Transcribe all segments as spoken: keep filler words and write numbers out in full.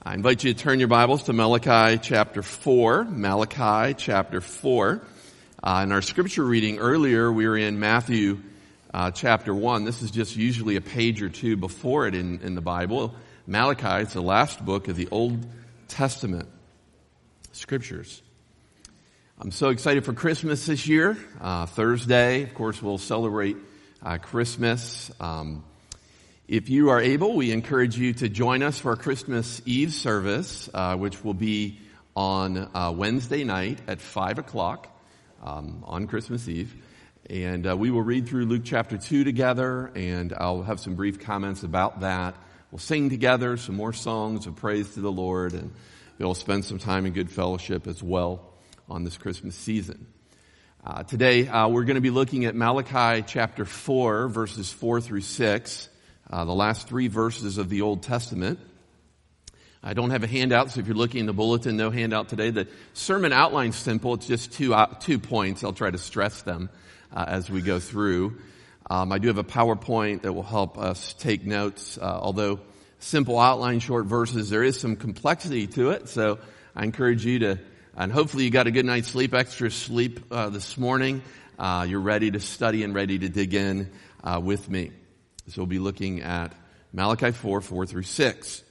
I invite you to turn your Bibles to Malachi chapter four. Malachi chapter four. Uh, in our scripture reading earlier, we were in Matthew uh, chapter one. This is just usually a page or two before it in, in the Bible. Malachi is the last book of the Old Testament scriptures. I'm so excited for Christmas this year. Uh, Thursday, of course, we'll celebrate uh, Christmas. Um, If you are able, we encourage you to join us for our Christmas Eve service, uh, which will be on uh, Wednesday night at five o'clock um, on Christmas Eve. And uh, we will read through Luke chapter two together, and I'll have some brief comments about that. We'll sing together some more songs of praise to the Lord, and we'll spend some time in good fellowship as well on this Christmas season. Uh, today, uh, we're going to be looking at Malachi chapter four, verses four through six. Uh, the last three verses of the Old Testament. I don't have a handout, so if you're looking in the bulletin, no handout today. The sermon outline's simple. It's just two uh, two points. I'll try to stress them uh, as we go through. Um, I do have a PowerPoint that will help us take notes. Uh, although simple outline, short verses, there is some complexity to it. So I encourage you to, and hopefully you got a good night's sleep, extra sleep uh, this morning. Uh, you're ready to study and ready to dig in uh, with me. So we'll be looking at Malachi four, four through six.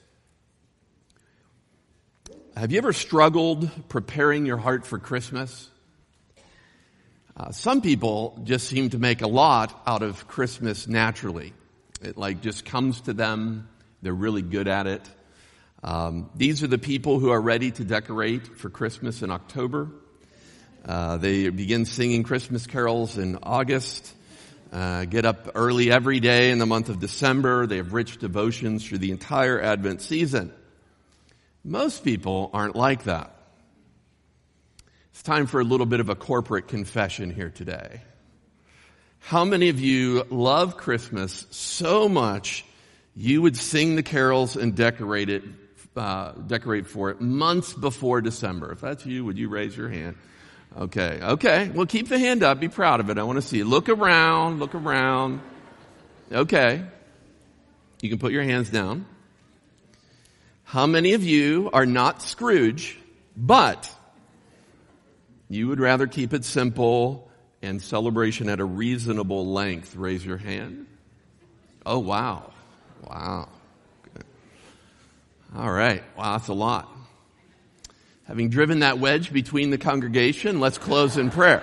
Have you ever struggled preparing your heart for Christmas? Uh, some people just seem to make a lot out of Christmas naturally. It like just comes to them. They're really good at it. Um, these are the people who are ready to decorate for Christmas in October. Uh, they begin singing Christmas carols in August. Uh, get up early every day in the month of December. They have rich devotions through the entire Advent season. Most people aren't like that. It's time for a little bit of a corporate confession here today. How many of you love Christmas so much you would sing the carols and decorate it, uh, decorate for it months before December? If that's you, would you raise your hand? Okay, okay. Well, keep the hand up. Be proud of it. I want to see it. Look around, look around. Okay. You can put your hands down. How many of you are not Scrooge, but you would rather keep it simple and celebration at a reasonable length? Raise your hand. Oh, wow. Wow. Okay. All right. Wow, that's a lot. Having driven that wedge between the congregation, let's close in prayer.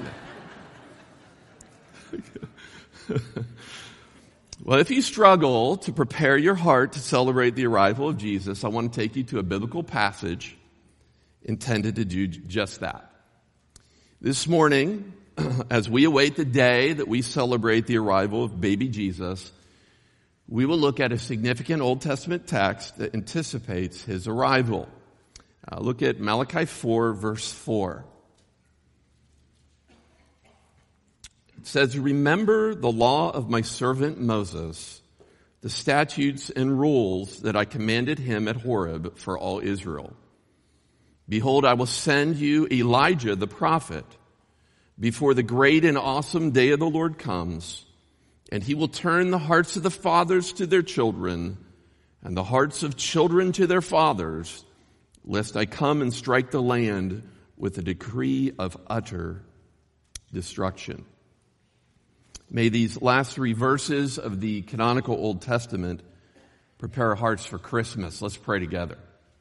Well, if you struggle to prepare your heart to celebrate the arrival of Jesus, I want to take you to a biblical passage intended to do just that. This morning, as we await the day that we celebrate the arrival of baby Jesus, we will look at a significant Old Testament text that anticipates his arrival. Uh, look at Malachi four, verse four. It says, "Remember the law of my servant Moses, the statutes and rules that I commanded him at Horeb for all Israel. Behold, I will send you Elijah the prophet before the great and awesome day of the Lord comes, and he will turn the hearts of the fathers to their children and the hearts of children to their fathers, lest I come and strike the land with a decree of utter destruction." May these last three verses of the canonical Old Testament prepare our hearts for Christmas. Let's pray together.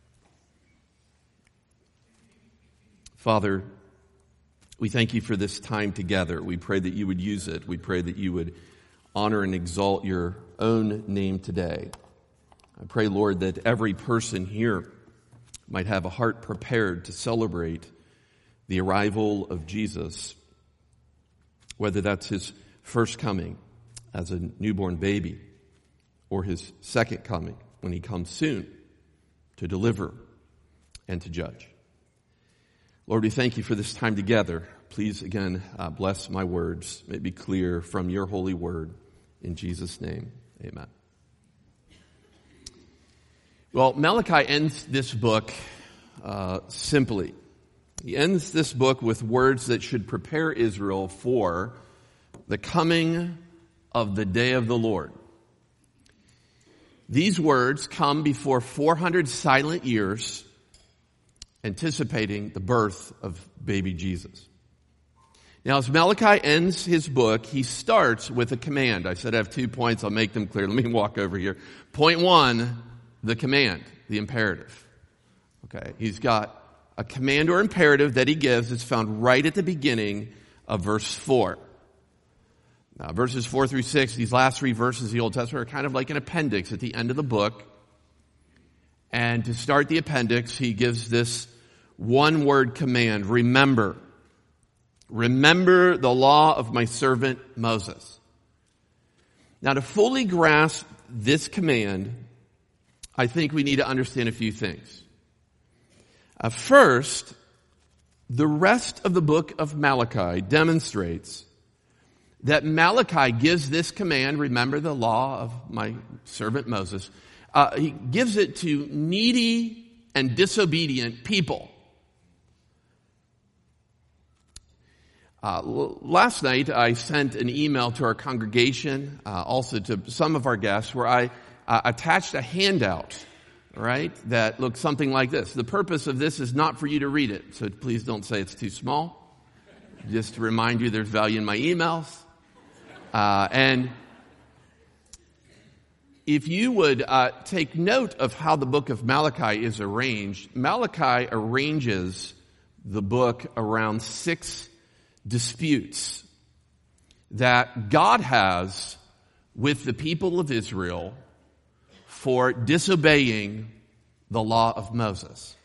Father, we thank you for this time together. We pray that you would use it. We pray that you would honor and exalt your own name today. I pray, Lord, that every person here might have a heart prepared to celebrate the arrival of Jesus, whether that's his first coming as a newborn baby or his second coming when he comes soon to deliver and to judge. Lord, we thank you for this time together. Please, again, uh, bless my words. May it be clear from your holy word. In Jesus' name, amen. Well, Malachi ends this book uh, simply. He ends this book with words that should prepare Israel for the coming of the day of the Lord. These words come before four hundred silent years anticipating the birth of baby Jesus. Now, as Malachi ends his book, he starts with a command. I said I have two points. I'll make them clear. Let me walk over here. Point one, the command, the imperative. Okay, he's got a command or imperative that he gives. It's found right at the beginning of verse four. Now, verses four through six, these last three verses of the Old Testament are kind of like an appendix at the end of the book. And to start the appendix, he gives this one-word command: remember. Remember the law of my servant Moses. Now, to fully grasp this command, I think we need to understand a few things. Uh, first, the rest of the book of Malachi demonstrates that Malachi gives this command, remember the law of my servant Moses. Uh, he gives it to needy and disobedient people. Uh, last night, I sent an email to our congregation, uh, also to some of our guests, where I uh, attached a handout, right, that looks something like this. The purpose of this is not for you to read it, so please don't say it's too small. Just to remind you there's value in my emails. Uh, and if you would uh, take note of how the book of Malachi is arranged, Malachi arranges the book around six disputes that God has with the people of Israel for disobeying the law of Moses.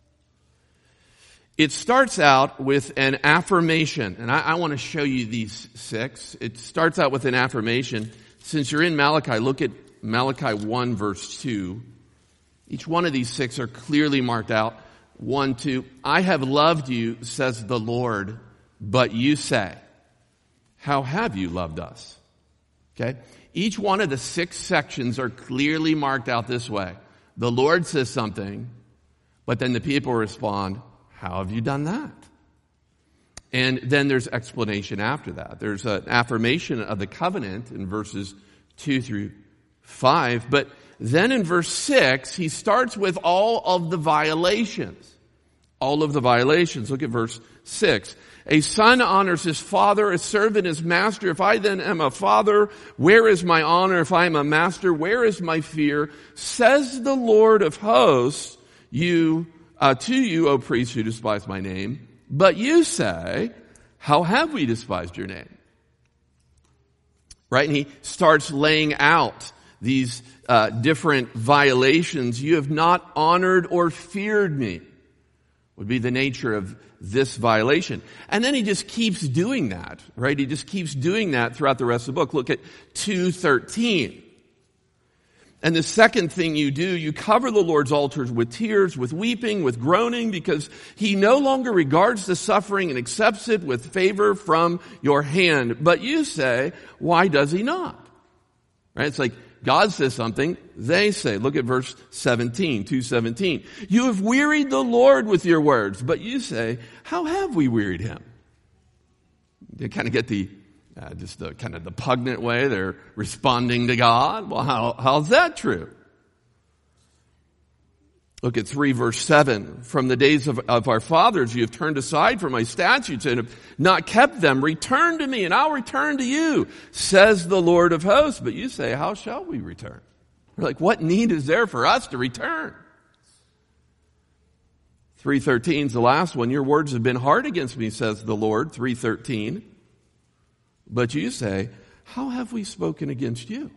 It starts out with an affirmation, and I, I want to show you these six. It starts out with an affirmation. Since you're in Malachi, look at Malachi one verse two. Each one of these six are clearly marked out. One, two, I have loved you, says the Lord. But you say, how have you loved us? Okay? Each one of the six sections are clearly marked out this way. The Lord says something, but then the people respond, how have you done that? And then there's explanation after that. There's an affirmation of the covenant in verses two through five, but then in verse six, he starts with all of the violations. All of the violations. Look at verse six. A son honors his father, a servant his master. If I then am a father, where is my honor? If I am a master, where is my fear? Says the Lord of hosts, you, uh, to you, O priests who despise my name. But you say, how have we despised your name? Right? And he starts laying out these uh, different violations. You have not honored or feared me, would be the nature of this violation. And then he just keeps doing that, right? He just keeps doing that throughout the rest of the book. Look at two thirteen. And the second thing you do, you cover the Lord's altars with tears, with weeping, with groaning, because he no longer regards the suffering and accepts it with favor from your hand. But you say, why does he not? Right? It's like God says something, they say. Look at verse seventeen, two seventeen. You have wearied the Lord with your words, but you say, how have we wearied him? They kind of get the, uh, just the kind of the pugnant way they're responding to God. Well, how, how's that true? Look at three verse seven. From the days of, of our fathers, you have turned aside from my statutes and have not kept them. Return to me and I'll return to you, says the Lord of hosts. But you say, how shall we return? We're like, what need is there for us to return? three thirteen is the last one. Your words have been hard against me, says the Lord. three thirteen. But you say, how have we spoken against you?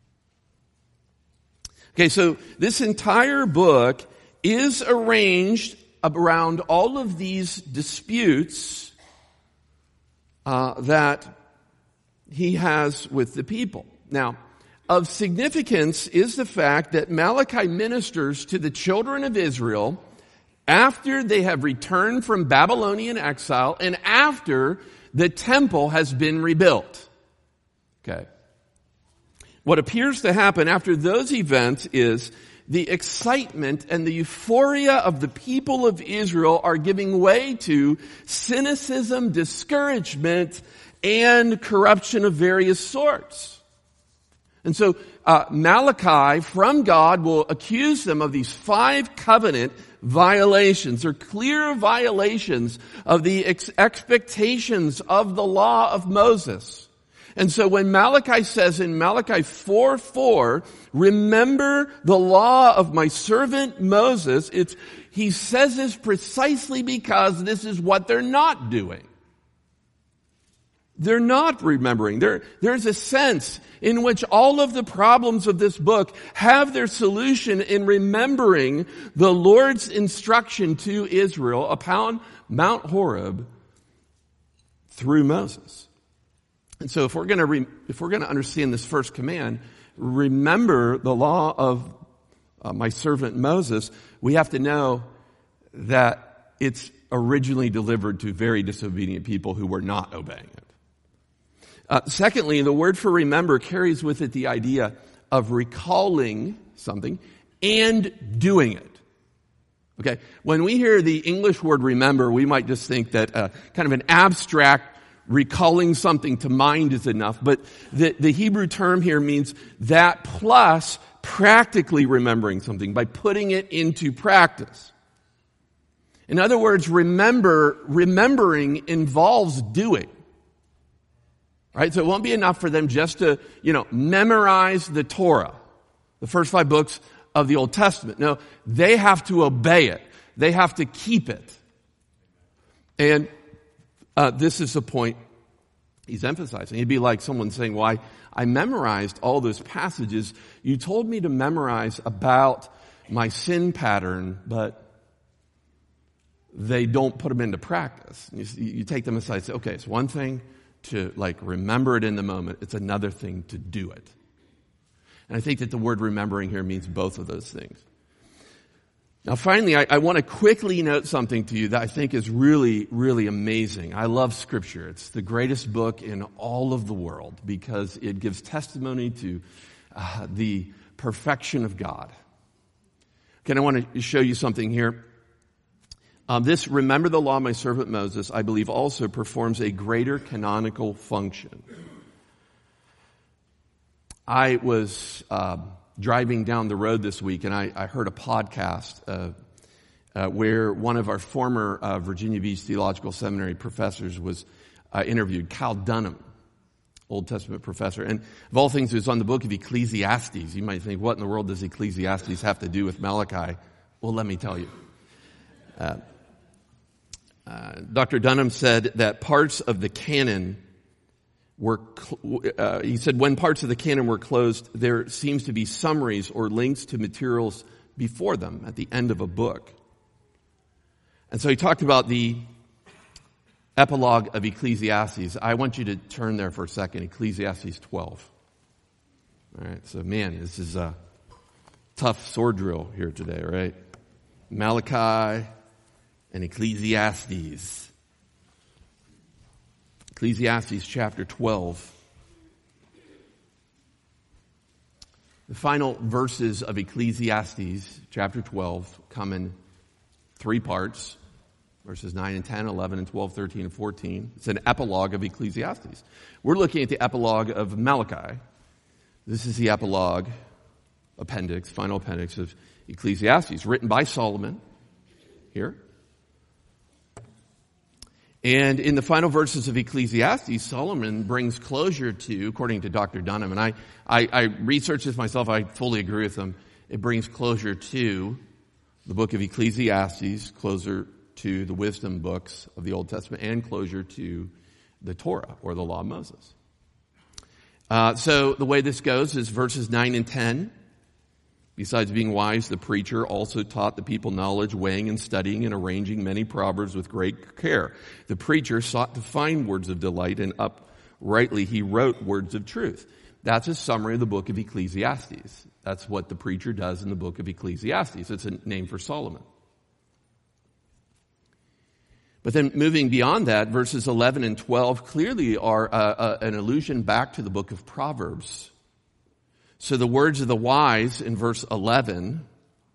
Okay, so this entire book is arranged around all of these disputes uh, that he has with the people. Now, of significance is the fact that Malachi ministers to the children of Israel after they have returned from Babylonian exile and after the temple has been rebuilt. Okay. What appears to happen after those events is the excitement and the euphoria of the people of Israel are giving way to cynicism, discouragement, and corruption of various sorts. And so uh, Malachi from God will accuse them of these five covenant violations. They're clear violations of the ex- expectations of the law of Moses. And so when Malachi says in Malachi four four, remember the law of my servant Moses, it's, he says this precisely because this is what they're not doing. They're not remembering. There, there's a sense in which all of the problems of this book have their solution in remembering the Lord's instruction to Israel upon Mount Horeb through Moses. And so if we're going to re, if we're going to understand this first command, remember the law of uh, my servant Moses, we have to know that it's originally delivered to very disobedient people who were not obeying it. Uh, secondly, the word for remember carries with it the idea of recalling something and doing it. Okay, when we hear the English word remember, we might just think that uh, kind of an abstract recalling something to mind is enough, but the, the Hebrew term here means that plus practically remembering something by putting it into practice. In other words, remember, remembering involves doing. Right? So it won't be enough for them just to, you know, memorize the Torah, the first five books of the Old Testament. No, they have to obey it. They have to keep it. And uh, this is the point he's emphasizing. It'd be like someone saying, well, I, I memorized all those passages. You told me to memorize about my sin pattern, but they don't put them into practice. You, you take them aside and say, okay, it's one thing to like remember it in the moment. It's another thing to do it. And I think that the word remembering here means both of those things. Now finally, I, I want to quickly note something to you that I think is really, really amazing. I love Scripture. It's the greatest book in all of the world because it gives testimony to uh, the perfection of God. Okay, I want to show you something here. Um, this, remember the law of my servant Moses, I believe also performs a greater canonical function. I was uh, driving down the road this week and I, I heard a podcast uh, uh, where one of our former uh, Virginia Beach Theological Seminary professors was uh, interviewed, Cal Dunham, Old Testament professor. And of all things, it was on the book of Ecclesiastes. You might think, what in the world does Ecclesiastes have to do with Malachi? Well, let me tell you. Uh, Uh, Doctor Dunham said that parts of the canon were, cl- uh, he said when parts of the canon were closed, there seems to be summaries or links to materials before them at the end of a book. And so he talked about the epilogue of Ecclesiastes. I want you to turn there for a second, Ecclesiastes twelve. All right, so man, this is a tough sword drill here today, right? Malachi and Ecclesiastes. Ecclesiastes chapter twelve. The final verses of Ecclesiastes chapter twelve come in three parts. Verses nine and ten, eleven and twelve, thirteen and fourteen. It's an epilogue of Ecclesiastes. We're looking at the epilogue of Malachi. This is the epilogue appendix, final appendix of Ecclesiastes, written by Solomon here. And in the final verses of Ecclesiastes, Solomon brings closure to, according to Doctor Dunham, and I, I, I researched this myself, I fully agree with him, it brings closure to the book of Ecclesiastes, closure to the wisdom books of the Old Testament, and closure to the Torah, or the law of Moses. Uh, so the way this goes is verses nine and ten. Besides being wise, the preacher also taught the people knowledge, weighing and studying and arranging many proverbs with great care. The preacher sought to find words of delight, and uprightly he wrote words of truth. That's a summary of the book of Ecclesiastes. That's what the preacher does in the book of Ecclesiastes. It's a name for Solomon. But then moving beyond that, verses eleven and twelve clearly are uh, uh, an allusion back to the book of Proverbs. So the words of the wise in verse eleven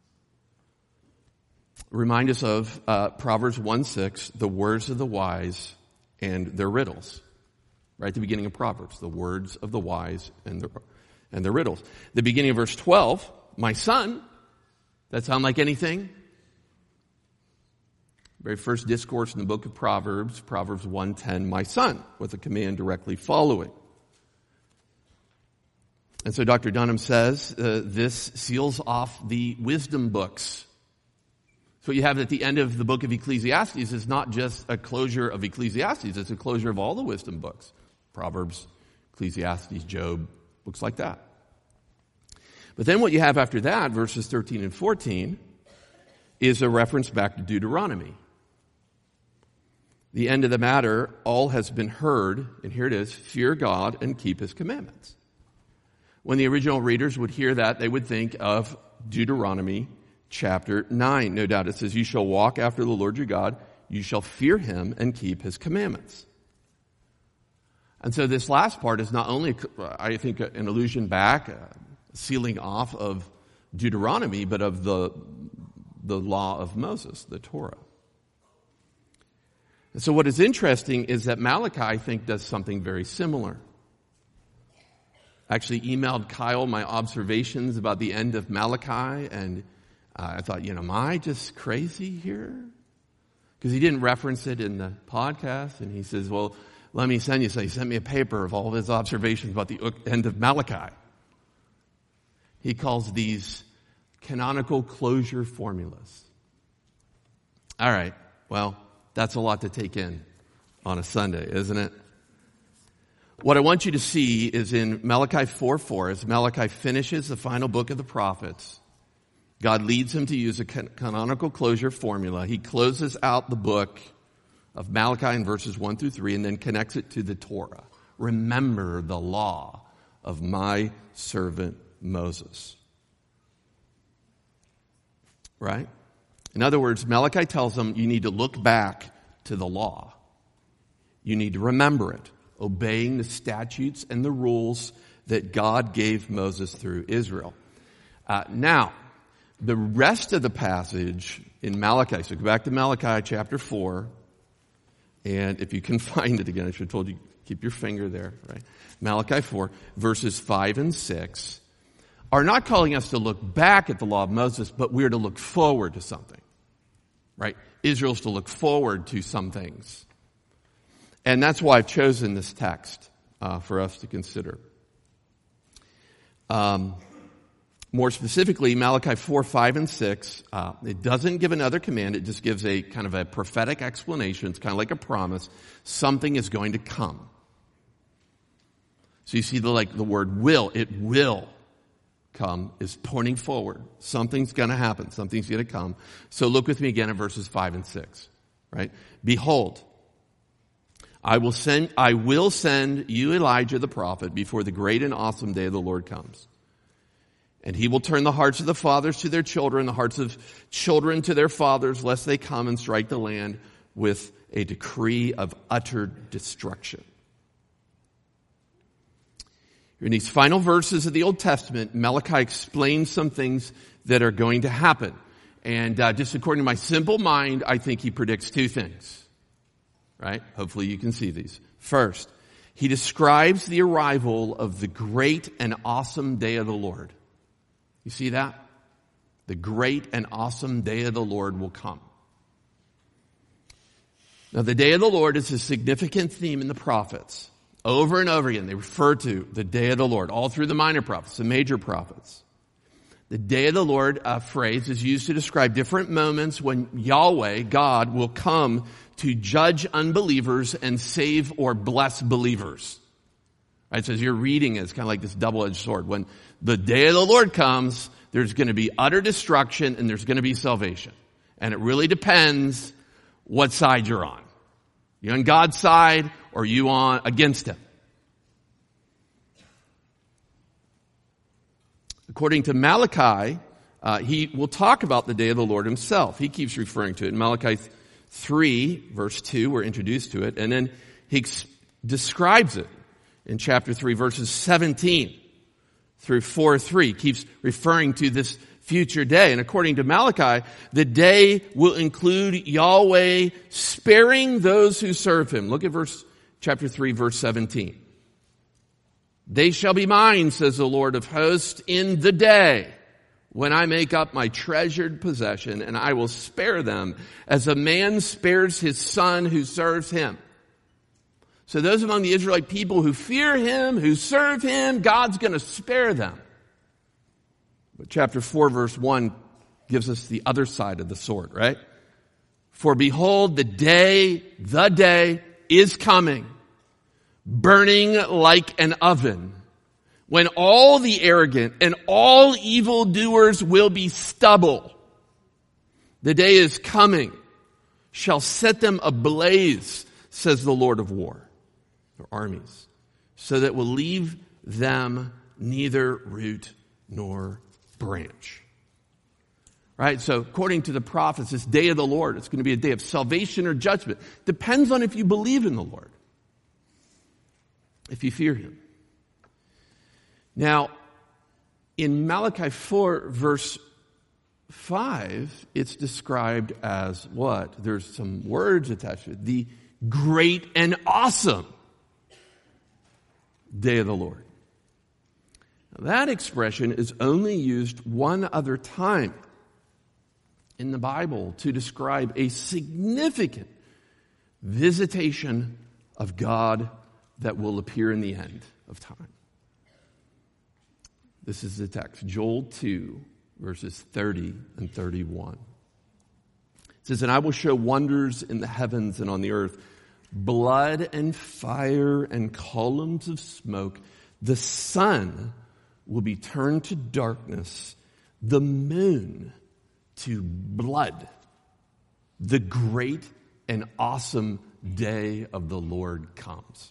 remind us of uh, Proverbs one six, the words of the wise and their riddles. Right at the beginning of Proverbs, the words of the wise and their, and the riddles. The beginning of verse twelve, my son, that sound like anything? Very first discourse in the book of Proverbs, Proverbs one ten, my son, with a command directly following. And so Doctor Dunham says uh, this seals off the wisdom books. So what you have at the end of the book of Ecclesiastes is not just a closure of Ecclesiastes, it's a closure of all the wisdom books. Proverbs, Ecclesiastes, Job, books like that. But then what you have after that, verses thirteen and fourteen, is a reference back to Deuteronomy. The end of the matter, all has been heard, and here it is, fear God and keep his commandments. When the original readers would hear that, they would think of Deuteronomy chapter nine. No doubt it says, you shall walk after the Lord your God, you shall fear him and keep his commandments. And so this last part is not only, I think, an allusion back, a sealing off of Deuteronomy, but of the, the law of Moses, the Torah. And so what is interesting is that Malachi, I think, does something very similar. I actually emailed Kyle my observations about the end of Malachi, and uh, I thought, you know, am I just crazy here? Because he didn't reference it in the podcast, and he says, well, let me send you. So he sent me a paper of all of his observations about the end of Malachi. He calls these canonical closure formulas. All right, well, that's a lot to take in on a Sunday, isn't it? What I want you to see is in Malachi four four, as Malachi finishes the final book of the prophets, God leads him to use a canonical closure formula. He closes out the book of Malachi in verses one through three and then connects it to the Torah. Remember the law of my servant Moses. Right? In other words, Malachi tells them you need to look back to the law. You need to remember it, obeying the statutes and the rules that God gave Moses through Israel. Uh, now, the rest of the passage in Malachi, so go back to Malachi chapter four, and if you can find it again, I should have told you, keep your finger there, right? Malachi four, verses five and six, are not calling us to look back at the law of Moses, but we're to look forward to something, right? Israel's to look forward to some things. And that's why I've chosen this text uh, for us to consider. Um, more specifically, Malachi four, five, and six, uh, it doesn't give another command. It just gives a kind of a prophetic explanation. It's kind of like a promise. Something is going to come. So you see the like the word will. It will come is pointing forward. Something's going to happen. Something's going to come. So look with me again at verses five and six. Right? Behold, I will send, I will send you Elijah the prophet before the great and awesome day of the Lord comes. And he will turn the hearts of the fathers to their children, the hearts of children to their fathers, lest they come and strike the land with a decree of utter destruction. In these final verses of the Old Testament, Malachi explains some things that are going to happen. And uh, just according to my simple mind, I think he predicts two things. Right? Hopefully you can see these. First, he describes the arrival of the great and awesome day of the Lord. You see that? The great and awesome day of the Lord will come. Now, the day of the Lord is a significant theme in the prophets. Over and over again, they refer to the day of the Lord, all through the minor prophets, the major prophets. The day of the Lord uh, phrase is used to describe different moments when Yahweh, God, will come to judge unbelievers and save or bless believers. Right? So as you're reading it, it's kind of like this double-edged sword. When the day of the Lord comes, there's going to be utter destruction and there's going to be salvation. And it really depends what side you're on. You on God's side or you on against him? According to Malachi, uh, he will talk about the day of the Lord himself. He keeps referring to it. In Malachi three, verse two, we're introduced to it. And then he ex- describes it in chapter three, verses seventeen through four three. He keeps referring to this future day. And according to Malachi, the day will include Yahweh sparing those who serve him. Look at verse chapter three, verse seventeen. They shall be mine, says the Lord of hosts, in the day when I make up my treasured possession, and I will spare them as a man spares his son who serves him. So those among the Israelite people who fear him, who serve him, God's going to spare them. But chapter four, verse one gives us the other side of the sword, right? For behold, the day, the day is coming, burning like an oven, when all the arrogant and all evildoers will be stubble. The day is coming, shall set them ablaze, says the Lord of war, their armies, so that will leave them neither root nor branch. Right? So according to the prophets, this day of the Lord, it's going to be a day of salvation or judgment. Depends on if you believe in the Lord. If you fear him. Now, in Malachi four, verse five, it's described as what? There's some words attached to it. The great and awesome day of the Lord. Now, that expression is only used one other time in the Bible to describe a significant visitation of God that will appear in the end of time. This is the text, Joel two, verses thirty and thirty-one. It says, and I will show wonders in the heavens and on the earth, blood and fire and columns of smoke. The sun will be turned to darkness, the moon to blood. The great and awesome day of the Lord comes.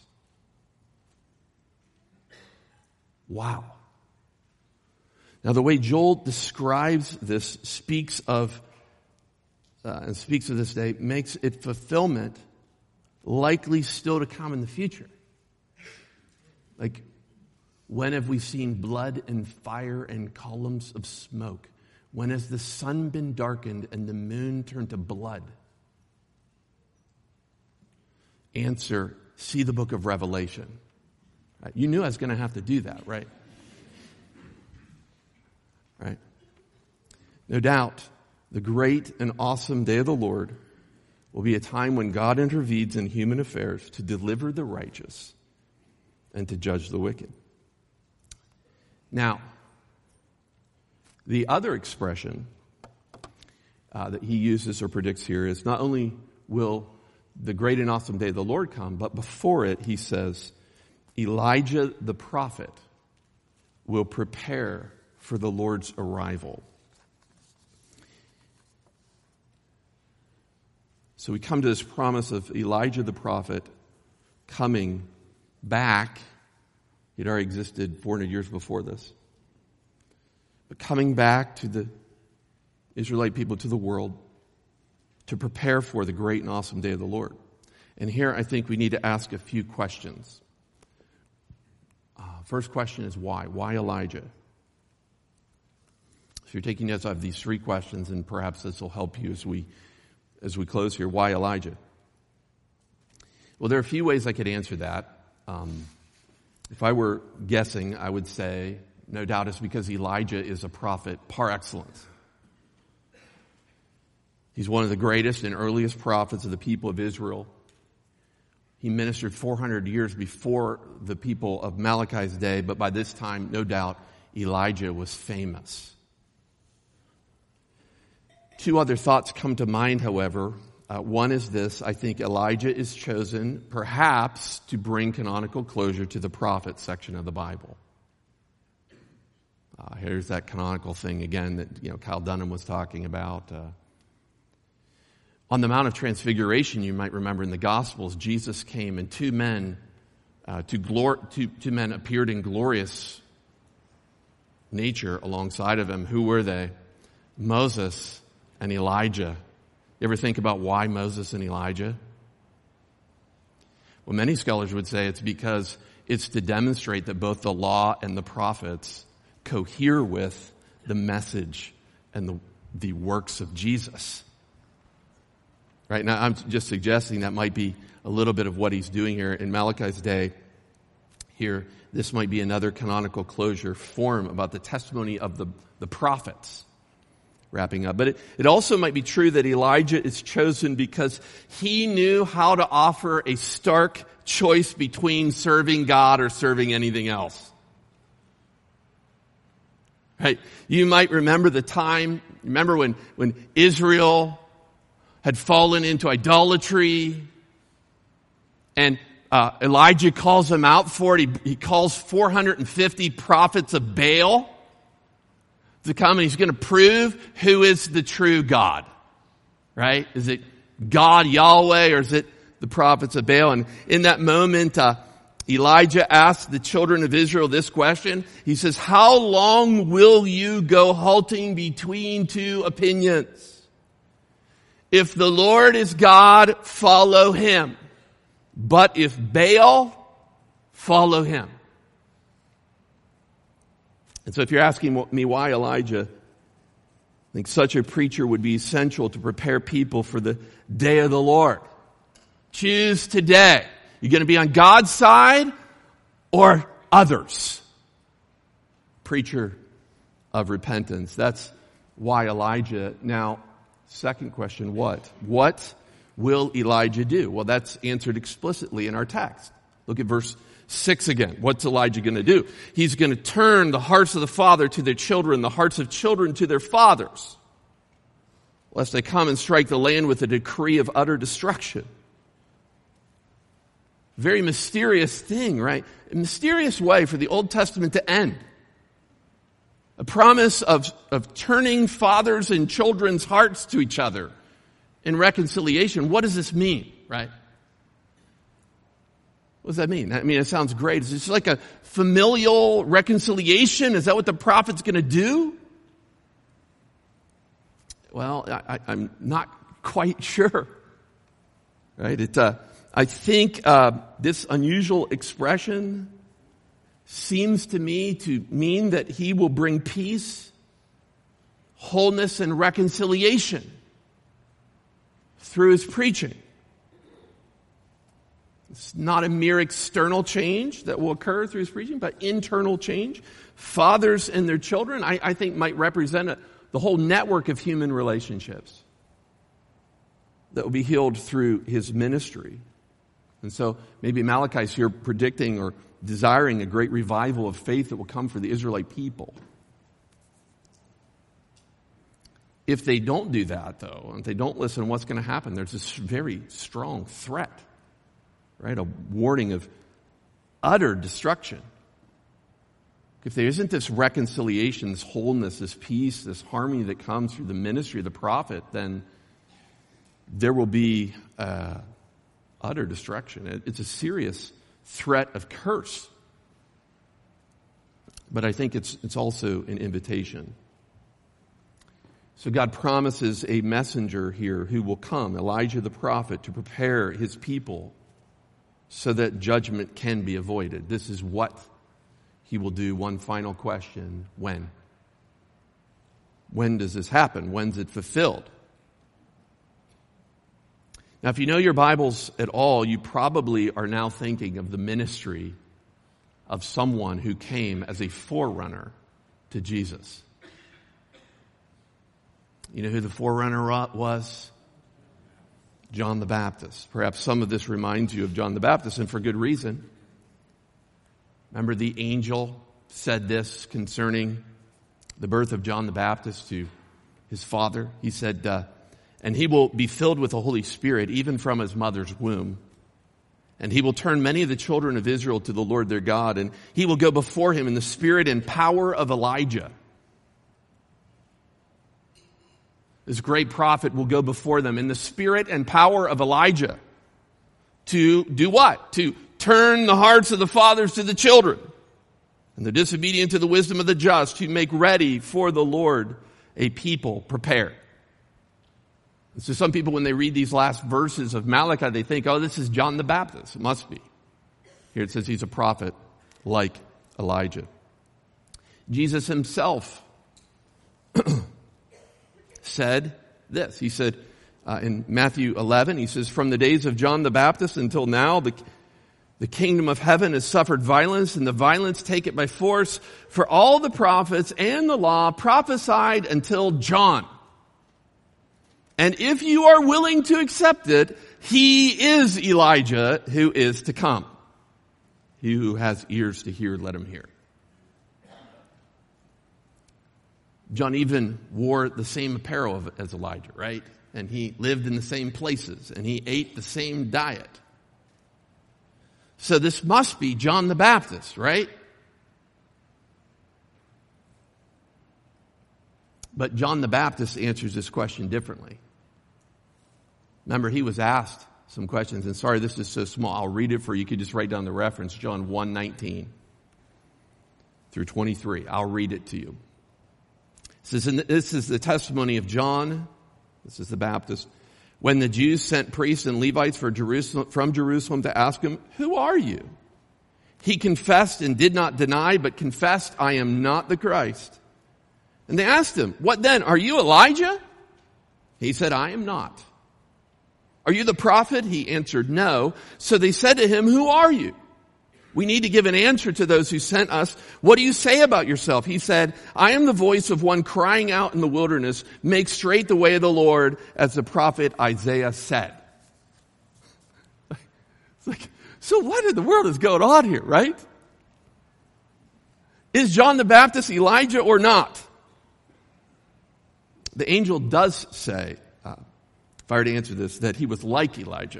Wow. Now, the way Joel describes this speaks of uh, and speaks of this day makes it fulfillment likely still to come in the future. Like, when have we seen blood and fire and columns of smoke? When has the sun been darkened and the moon turned to blood? Answer, see the book of Revelation. Right? You knew I was going to have to do that, right? Right? No doubt, the great and awesome day of the Lord will be a time when God intervenes in human affairs to deliver the righteous and to judge the wicked. Now, the other expression uh, that he uses or predicts here is not only will the great and awesome day of the Lord come, but before it, he says, Elijah the prophet will prepare for the Lord's arrival. So we come to this promise of Elijah the prophet coming back. He'd already existed four hundred years before this. But coming back to the Israelite people, to the world, to prepare for the great and awesome day of the Lord. And here I think we need to ask a few questions. Uh, first question is why? Why Elijah? If you're taking notes, I have these three questions, and perhaps this will help you as we as we close here. Why Elijah? Well, there are a few ways I could answer that. Um, if I were guessing, I would say, no doubt it's because Elijah is a prophet par excellence. He's one of the greatest and earliest prophets of the people of Israel. He ministered four hundred years before the people of Malachi's day, but by this time, no doubt, Elijah was famous. Two other thoughts come to mind, however. Uh, one is this. I think Elijah is chosen, perhaps, to bring canonical closure to the prophet section of the Bible. Uh, here's that canonical thing again that you know Kyle Dunham was talking about. Uh, on the Mount of Transfiguration, you might remember in the Gospels, Jesus came and two men, uh, two, glor- two, two men appeared in glorious nature alongside of him. Who were they? Moses and Elijah. You ever think about why Moses and Elijah? Well, many scholars would say it's because it's to demonstrate that both the law and the prophets cohere with the message and the, the works of Jesus. Right? Now, I'm just suggesting that might be a little bit of what he's doing here. In Malachi's day, Here, this might be another canonical closure form about the testimony of the, the prophets. Wrapping up. But it, it also might be true that Elijah is chosen because he knew how to offer a stark choice between serving God or serving anything else. Right? You might remember the time, remember when, when Israel had fallen into idolatry, and uh, Elijah calls them out for it. He, he calls four hundred fifty prophets of Baal to come, and he's going to prove who is the true God. Right? Is it God, Yahweh, or is it the prophets of Baal? And in that moment, uh, Elijah asked the children of Israel this question. He says, how long will you go halting between two opinions? If the Lord is God, follow him. But if Baal, follow him. And so if you're asking me why Elijah, I think such a preacher would be essential to prepare people for the day of the Lord. Choose today. You're going to be on God's side or others. Preacher of repentance. That's why Elijah. Now, second question, what? What will Elijah do? Well, that's answered explicitly in our text. Look at verse six again. What's Elijah going to do? He's going to turn the hearts of the father to their children, the hearts of children to their fathers, lest they come and strike the land with a decree of utter destruction. Very mysterious thing, right? A mysterious way for the Old Testament to end. A promise of, of turning fathers and children's hearts to each other in reconciliation. What does this mean, right? What does that mean? I mean, it sounds great. Is this like a familial reconciliation? Is that what the prophet's going to do? Well, I, I'm not quite sure, right? It, uh, I think uh, this unusual expression seems to me to mean that he will bring peace, wholeness, and reconciliation through his preaching. It's not a mere external change that will occur through his preaching, but internal change. Fathers and their children, I, I think, might represent a, the whole network of human relationships that will be healed through his ministry. And so maybe Malachi's here predicting or desiring a great revival of faith that will come for the Israelite people. If they don't do that, though, and if they don't listen, what's going to happen? There's this very strong threat, right? A warning of utter destruction. If there isn't this reconciliation, this wholeness, this peace, this harmony that comes through the ministry of the prophet, then there will be uh, utter destruction. It, it's a serious threat of curse. But I think it's it's also an invitation. So God promises a messenger here who will come, Elijah the prophet, to prepare his people so that judgment can be avoided. This is what he will do. One final question: when? When does this happen? When's it fulfilled? Now, if you know your Bibles at all, you probably are now thinking of the ministry of someone who came as a forerunner to Jesus. You know who the forerunner was? John the Baptist. Perhaps some of this reminds you of John the Baptist, and for good reason. Remember, the angel said this concerning the birth of John the Baptist to his father. He said, uh, and he will be filled with the Holy Spirit, even from his mother's womb. And he will turn many of the children of Israel to the Lord their God, and he will go before him in the spirit and power of Elijah. This great prophet will go before them in the spirit and power of Elijah to do what? To turn the hearts of the fathers to the children and the disobedient to the wisdom of the just, to make ready for the Lord a people prepared. And so some people, when they read these last verses of Malachi, they think, oh, this is John the Baptist. It must be. Here it says he's a prophet like Elijah. Jesus himself said this. He said uh, in Matthew eleven, he says, from the days of John the Baptist until now, the, The kingdom of heaven has suffered violence, and the violence take it by force. For all the prophets and the law prophesied until John. And if you are willing to accept it, he is Elijah who is to come. He who has ears to hear, let him hear. John even wore the same apparel as Elijah, right? And he lived in the same places, and he ate the same diet. So this must be John the Baptist, right? But John the Baptist answers this question differently. Remember, he was asked some questions, and sorry, this is so small. I'll read it for you. You could just write down the reference, John one nineteen through twenty-three. I'll read it to you. It says, and this is the testimony of John. This is the Baptist. When the Jews sent priests and Levites for Jerusalem, from Jerusalem to ask him, who are you? He confessed and did not deny, but confessed, I am not the Christ. And they asked him, what then? Are you Elijah? He said, I am not. Are you the prophet? He answered, no. So they said to him, who are you? We need to give an answer to those who sent us. What do you say about yourself? He said, I am the voice of one crying out in the wilderness, make straight the way of the Lord, as the prophet Isaiah said. It's like, so what in the world is going on here, right? Is John the Baptist Elijah or not? The angel does say, uh, if I were to answer this, that he was like Elijah.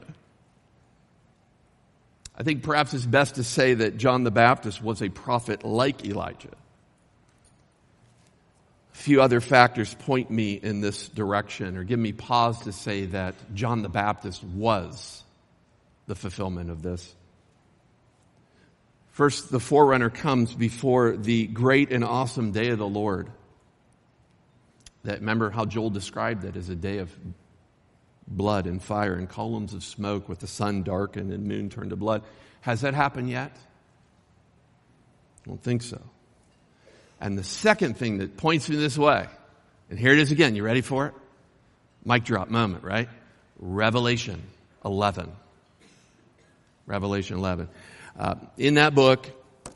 I think perhaps it's best to say that John the Baptist was a prophet like Elijah. A few other factors point me in this direction or give me pause to say that John the Baptist was the fulfillment of this. First, the forerunner comes before the great and awesome day of the Lord. That, remember how Joel described it as a day of blood and fire and columns of smoke with the sun darkened and moon turned to blood. Has that happened yet? I don't think so. And the second thing that points me this way, and here it is again, you ready for it? Mic drop moment, right? Revelation eleven. Revelation eleven. Uh, in that book,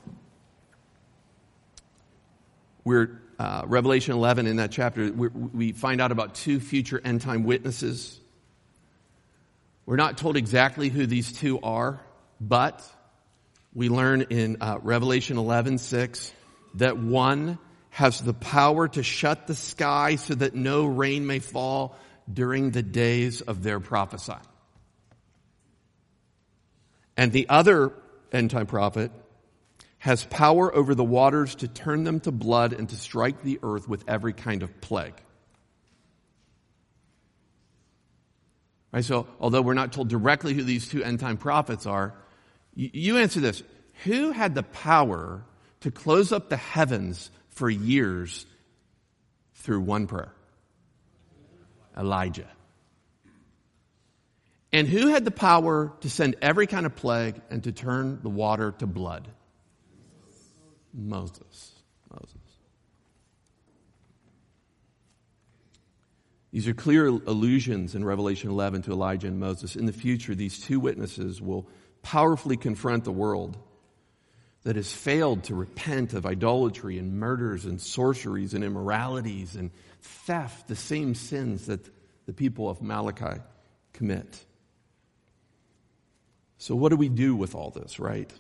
we're uh, Revelation eleven, in that chapter, we we find out about two future end time witnesses. We're not told exactly who these two are, but we learn in uh, Revelation eleven six that one has the power to shut the sky so that no rain may fall during the days of their prophesying. And the other end-time prophet has power over the waters to turn them to blood and to strike the earth with every kind of plague. Right, so although we're not told directly who these two end-time prophets are, you, you answer this. Who had the power to close up the heavens for years through one prayer? Elijah. And who had the power to send every kind of plague and to turn the water to blood? Moses. Moses. These are clear allusions in Revelation eleven to Elijah and Moses. In the future, these two witnesses will powerfully confront the world that has failed to repent of idolatry and murders and sorceries and immoralities and theft, the same sins that the people of Malachi commit. So what do we do with all this, right?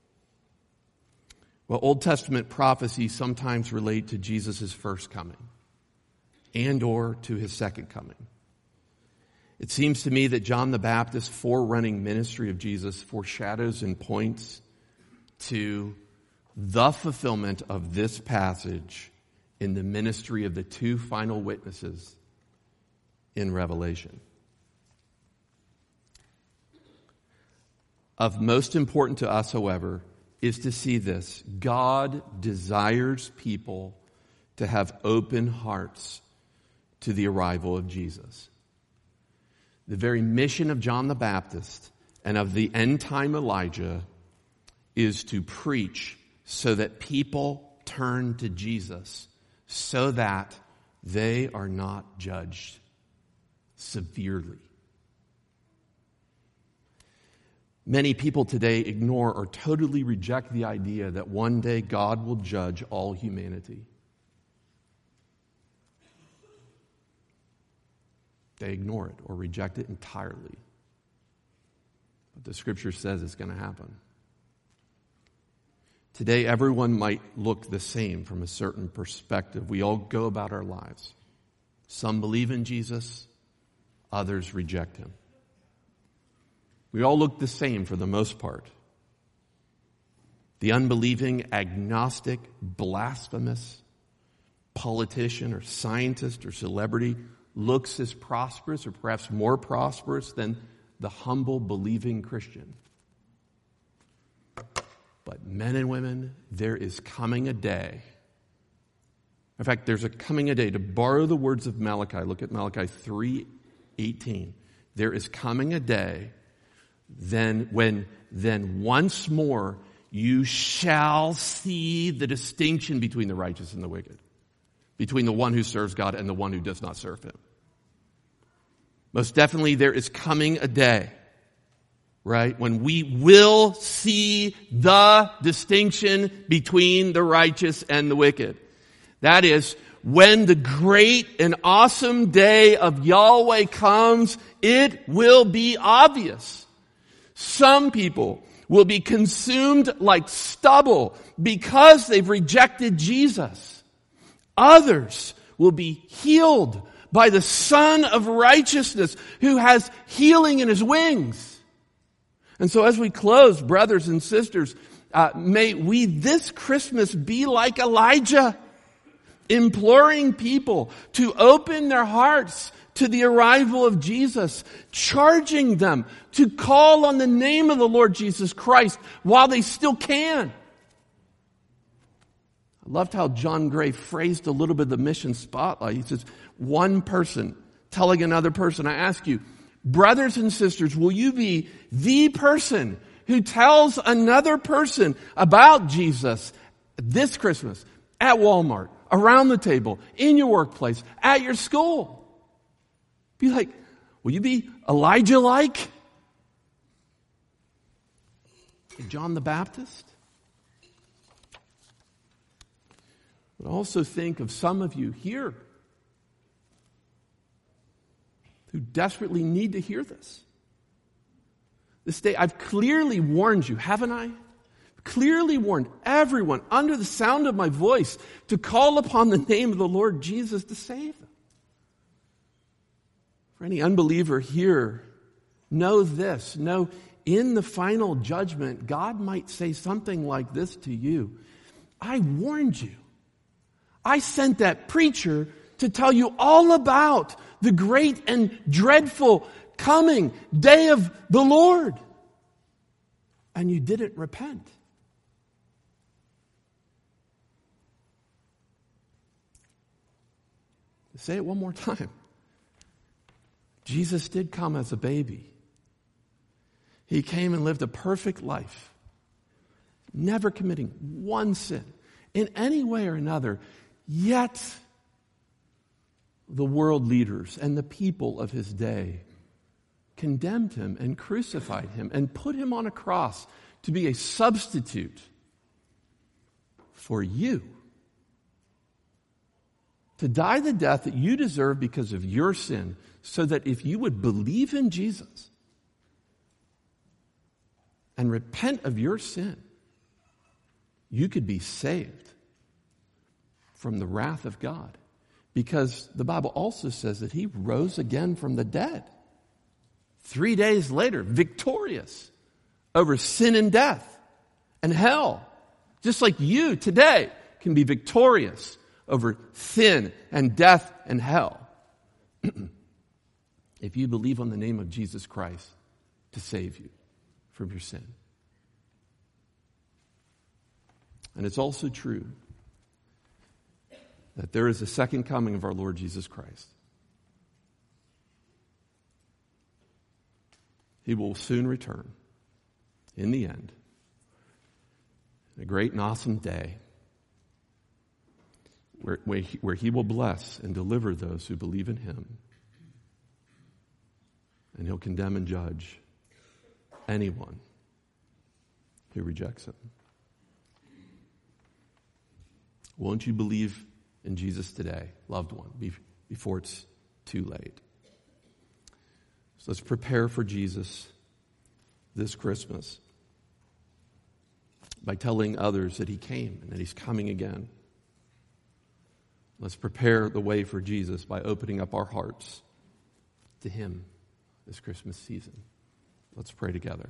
Well, Old Testament prophecies sometimes relate to Jesus' first coming and or to his second coming. It seems to me that John the Baptist's forerunning ministry of Jesus foreshadows and points to the fulfillment of this passage in the ministry of the two final witnesses in Revelation. Of most important to us, however, is to see this. God desires people to have open hearts to the arrival of Jesus. The very mission of John the Baptist and of the end-time Elijah is to preach so that people turn to Jesus, so that they are not judged severely. Many people today ignore or totally reject the idea that one day God will judge all humanity. They ignore it or reject it entirely. But the Scripture says it's going to happen. Today, everyone might look the same from a certain perspective. We all go about our lives. Some believe in Jesus, others reject him. We all look the same for the most part. The unbelieving, agnostic, blasphemous politician or scientist or celebrity looks as prosperous or perhaps more prosperous than the humble, believing Christian. But men and women, there is coming a day. In fact, there's a coming a day. To borrow the words of Malachi, look at Malachi three eighteen. There is coming a day then when then once more you shall see the distinction between the righteous and the wicked, between the one who serves God and the one who does not serve him. Most definitely there is coming a day, right, when we will see the distinction between the righteous and the wicked. That is, when the great and awesome day of Yahweh comes, it will be obvious. Some people will be consumed like stubble because they've rejected Jesus. Others will be healed by the Son of Righteousness who has healing in his wings. And so as we close, brothers and sisters, uh, may we this Christmas be like Elijah, imploring people to open their hearts to the arrival of Jesus, charging them to call on the name of the Lord Jesus Christ while they still can. I loved how John Gray phrased a little bit of the mission spotlight. He says, one person telling another person, I ask you, brothers and sisters, will you be the person who tells another person about Jesus this Christmas at Walmart, around the table, in your workplace, at your school? Be like, will you be Elijah-like? John the Baptist? But also think of some of you here who desperately need to hear this. This day, I've clearly warned you, haven't I? Clearly warned everyone under the sound of my voice to call upon the name of the Lord Jesus to save them. For any unbeliever here, know this. Know in the final judgment, God might say something like this to you. I warned you. I sent that preacher to tell you all about the great and dreadful coming day of the Lord. And you didn't repent. Say it one more time. Jesus did come as a baby. He came and lived a perfect life, never committing one sin in any way or another. Yet, the world leaders and the people of his day condemned him and crucified him and put him on a cross to be a substitute for you. To die the death that you deserve because of your sin, so that if you would believe in Jesus and repent of your sin, you could be saved from the wrath of God. Because the Bible also says that he rose again from the dead. Three days later, victorious over sin and death and hell. Just like you today can be victorious over sin and death and hell. If you believe on the name of Jesus Christ to save you from your sin. And it's also true that there is a second coming of our Lord Jesus Christ. He will soon return in the end. A great and awesome day where, where, he, where he will bless and deliver those who believe in him. And he'll condemn and judge anyone who rejects him. Won't you believe in Jesus today, loved one, before it's too late? So let's prepare for Jesus this Christmas by telling others that he came and that he's coming again. Let's prepare the way for Jesus by opening up our hearts to him this Christmas season. Let's pray together.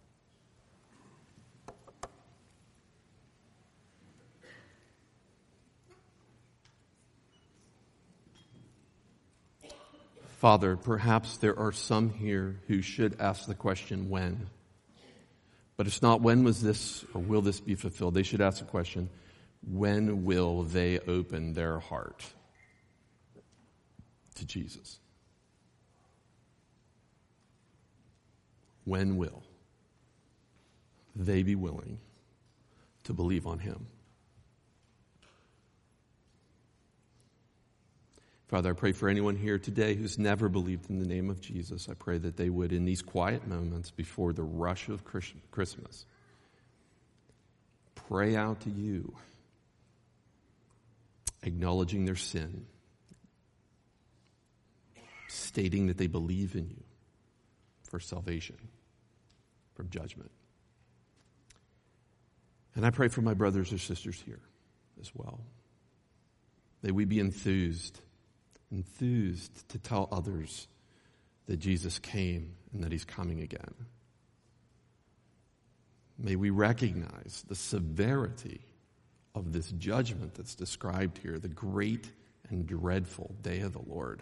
Father, perhaps there are some here who should ask the question, when? But it's not when was this or will this be fulfilled. They should ask the question, when will they open their heart to Jesus? When will they be willing to believe on him? Father, I pray for anyone here today who's never believed in the name of Jesus. I pray that they would, in these quiet moments before the rush of Christmas, pray out to you, acknowledging their sin, stating that they believe in you for salvation from judgment. And I pray for my brothers or sisters here as well. May we be enthused enthused to tell others that Jesus came and that he's coming again. May we recognize the severity of this judgment that's described here, the great and dreadful day of the Lord.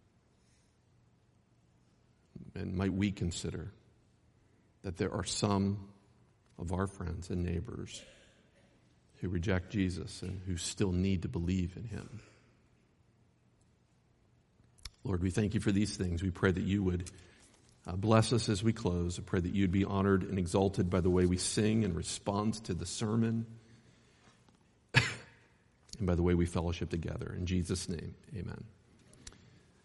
And might we consider that there are some of our friends and neighbors who reject Jesus and who still need to believe in him. Lord, we thank you for these things. We pray that you would uh, bless us as we close. I pray that you'd be honored and exalted by the way we sing in response to the sermon and by the way we fellowship together. In Jesus' name, amen.